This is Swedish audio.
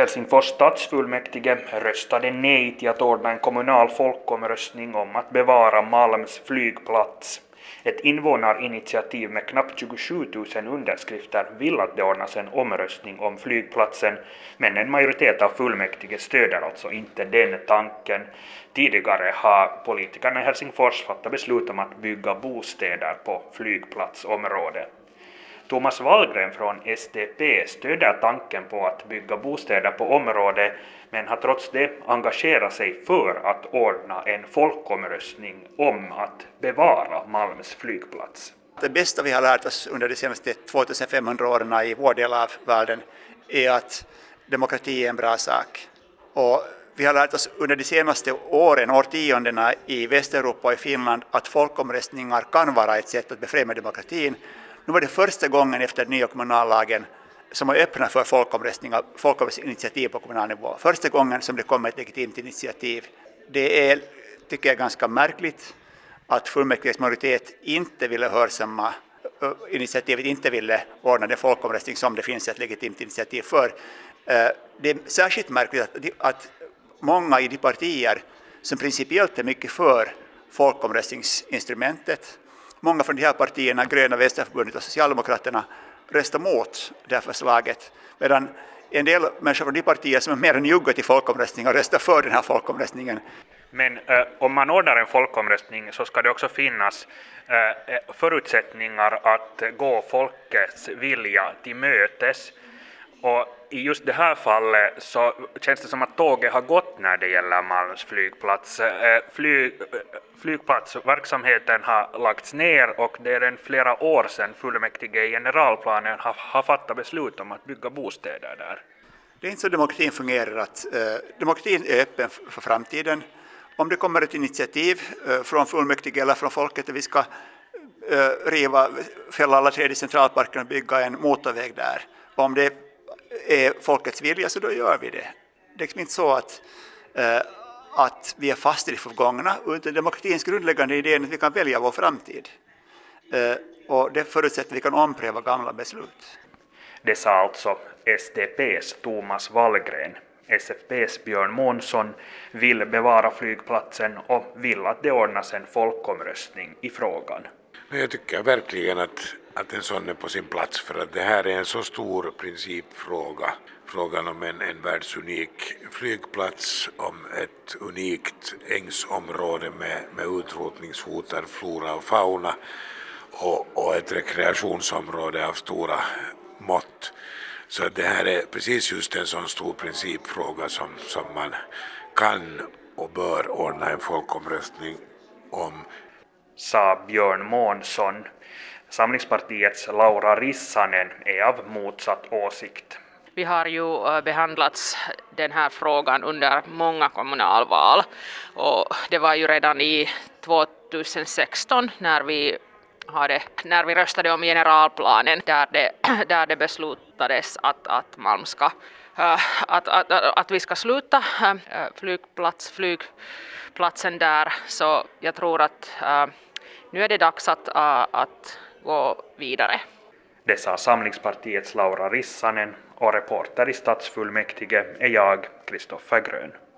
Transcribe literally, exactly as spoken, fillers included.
Helsingfors stadsfullmäktige röstade nej till att ordna en kommunal folkomröstning om att bevara Malms flygplats. Ett invånarinitiativ med knappt tjugosju tusen underskrifter vill att det ordnas en omröstning om flygplatsen, men en majoritet av fullmäktige stöder alltså inte den tanken. Tidigare har politikerna i Helsingfors fattat beslut om att bygga bostäder på flygplatsområdet. Thomas Wallgren från S D P stöder tanken på att bygga bostäder på området, men har trots det engagerat sig för att ordna en folkomröstning om att bevara Malms flygplats. Det bästa vi har lärt oss under de senaste tvåtusenfemhundra åren i vår del av världen är att demokrati är en bra sak. Och vi har lärt oss under de senaste åren, årtiondena i Västeuropa och i Finland att folkomröstningar kan vara ett sätt att befrämja demokratin. Nu var det första gången efter den nya kommunallagen som var öppna för folkomröstningar, folkomröstningsinitiativ på kommunal nivå. Första gången som det kom ett legitimt initiativ. Det är, tycker jag, ganska märkligt att fullmäktiges majoritet inte ville hörsamma initiativet, inte ville ordna den folkomröstning som det finns ett legitimt initiativ för. Det är särskilt märkligt att, att många i de partier som principiellt är mycket för folkomröstningsinstrumentet, många från de här partierna, Gröna, Vänsterförbundet och Socialdemokraterna, röstar mot det här förslaget, medan en del människor från de partier som är mer än njugga till folkomröstningar röstar för den här folkomröstningen. Men eh, om man ordnar en folkomröstning så ska det också finnas eh, förutsättningar att gå folkets vilja till mötes. Och i just det här fallet så känns det som att tåget har gått när det gäller Malms flygplats. Flyg, flygplatsverksamheten har lagts ner och det är en flera år sedan fullmäktige i generalplanen har, har fattat beslut om att bygga bostäder där. Det är inte så demokratin fungerar. Att, eh, demokratin är öppen för framtiden. Om det kommer ett initiativ eh, från fullmäktige eller från folket att vi ska eh, riva, fälla alla träd i centralparken och bygga en motorväg där. Om det är folkets vilja så då gör vi det. Det är inte så att, eh, att vi är fast i det förgångna, utan demokratins grundläggande idé är att vi kan välja vår framtid. Eh, och det förutsätter att vi kan ompröva gamla beslut. Det sa alltså S D P:s Thomas Wallgren. S F P:s Björn Månsson vill bevara flygplatsen och vill att det ordnas en folkomröstning i frågan. Jag tycker verkligen att, att en sån är på sin plats, för att det här är en så stor principfråga. Frågan om en, en världsunik flygplats, om ett unikt ängsområde med, med utrotningshotad flora och fauna och, och ett rekreationsområde av stora mått. Så det här är precis just en sån stor principfråga som, som man kan och bör ordna en folkomröstning om. Sa Björn Månsson. Samlingspartiets Laura Rissanen är av motsatt åsikt. Vi har ju behandlats den här frågan under många kommunalval, och det var ju redan i tjugohundrasexton när vi hade, när vi röstade om generalplanen där det, där det beslutades att, att Malm ska Att, att, att vi ska sluta flygplats, flygplatsen där, så jag tror att äh, nu är det dags att, äh, att gå vidare. Det sa Samlingspartiets Laura Rissanen, och reporter i stadsfullmäktige är jag, Kristoffer Grön.